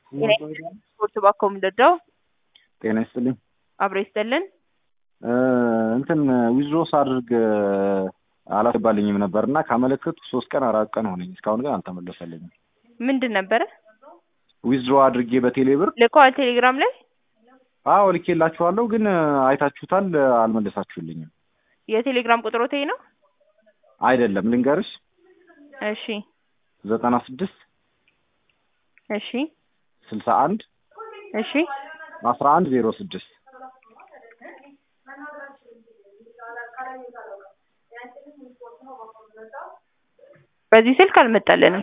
ስፖርት ባኮም ደዳው ጤና ይስጥልኝ። አብሮ ይስጥልን። እንትን ዊዝድሮ ሳድርግ አላስገባልኝም ነበርና ካመለከቱ 3 ቀን 4 ቀን ሆነኝ። እስካሁን ግን አልተመለሰልኝም። ምንድን ነበረ? ዊዝድሮ አድርጌ በቴሌ ብር ልከዋል ቴሌግራም ላይ? አዎ ልኬላችኋለሁ፣ ግን አይታችሁታል፣ አልመለሳችሁልኝም። የቴሌግራም ቁጥሮቴ ነው? አይደለም ልንገርሽ። እሺ 96 እሺ 61 እሺ 1106 በዚህ ስልክ አልመጣልንም።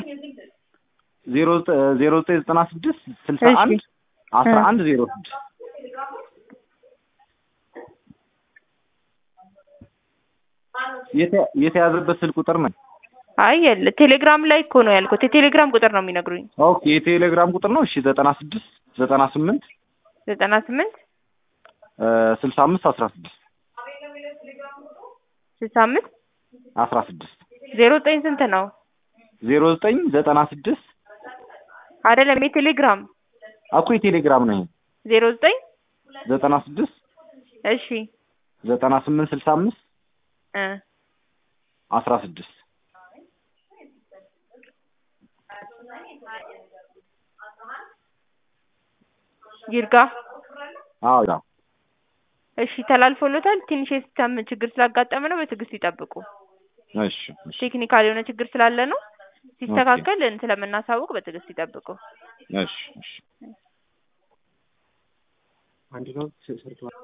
0996 61 1106 የተያዘበት ስልክ ቁጥር ነው። አይ የለ ቴሌግራም ላይ እኮ ነው ያልኩት። የቴሌግራም ቁጥር ነው የሚነግሩኝ። ኦኬ የቴሌግራም ቁጥር ነው። እሺ 96 98 98 65 16 65 16 09 ስንት ነው? 0996 አይደለም የቴሌግራም እኮ የቴሌግራም ነው። 09 96 እሺ 98 65 16 ይርጋ። አዎ እሺ ተላልፎሎታል። ትንሽ የሲስተም ችግር ስላጋጠመ ነው። በትዕግስት ይጠብቁ። እሺ ቴክኒካል የሆነ ችግር ስላለ ነው። ሲስተካከል ስለምናሳውቅ በትዕግስት ይጠብቁ። እሺ አንድ ነው ሰርቷል።